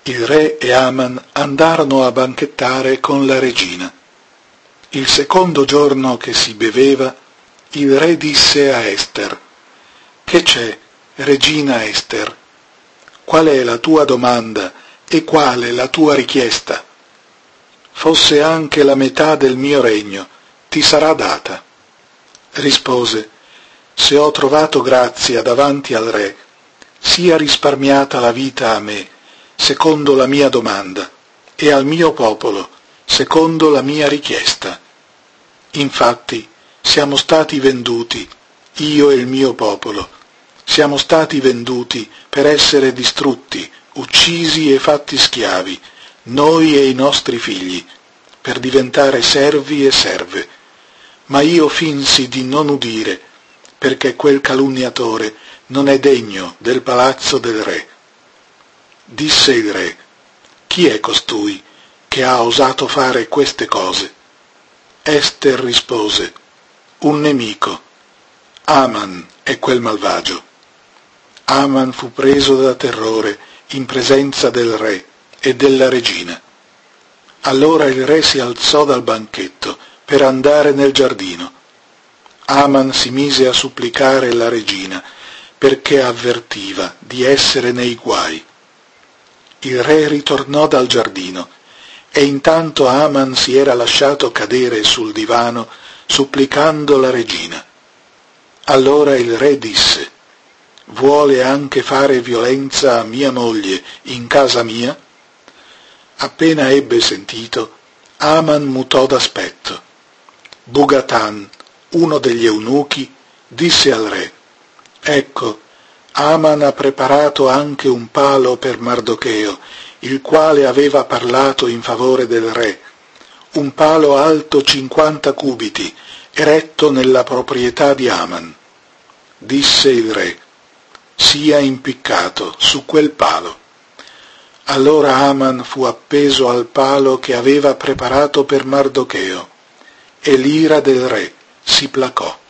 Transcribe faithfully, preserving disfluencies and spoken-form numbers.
Il re e Aman andarono a banchettare con la regina. Il secondo giorno che si beveva, il re disse a Ester: «Che c'è, regina Ester? Qual è la tua domanda e quale la tua richiesta? Fosse anche la metà del mio regno, ti sarà data». Rispose: «Se ho trovato grazia davanti al re, sia risparmiata la vita a me, secondo la mia domanda, e al mio popolo, secondo la mia richiesta. Infatti, siamo stati venduti, io e il mio popolo, siamo stati venduti per essere distrutti, uccisi e fatti schiavi, noi e i nostri figli, per diventare servi e serve. Ma io finsi di non udire, perché quel calunniatore non è degno del palazzo del re». Disse il re: «Chi è costui che ha osato fare queste cose?» Ester rispose: «Un nemico. Aman è quel malvagio». Aman fu preso da terrore in presenza del re e della regina. Allora il re si alzò dal banchetto per andare nel giardino. Aman si mise a supplicare la regina perché avvertiva di essere nei guai. Il re ritornò dal giardino e intanto Aman si era lasciato cadere sul divano supplicando la regina. Allora il re disse: «Vuole anche fare violenza a mia moglie in casa mia?» Appena ebbe sentito, Aman mutò d'aspetto. Bugatan, uno degli eunuchi, disse al re: «Ecco, Aman ha preparato anche un palo per Mardocheo, il quale aveva parlato in favore del re, un palo alto cinquanta cubiti, eretto nella proprietà di Aman». Disse il re: «Sia impiccato su quel palo». Allora Aman fu appeso al palo che aveva preparato per Mardocheo, e l'ira del re si placò.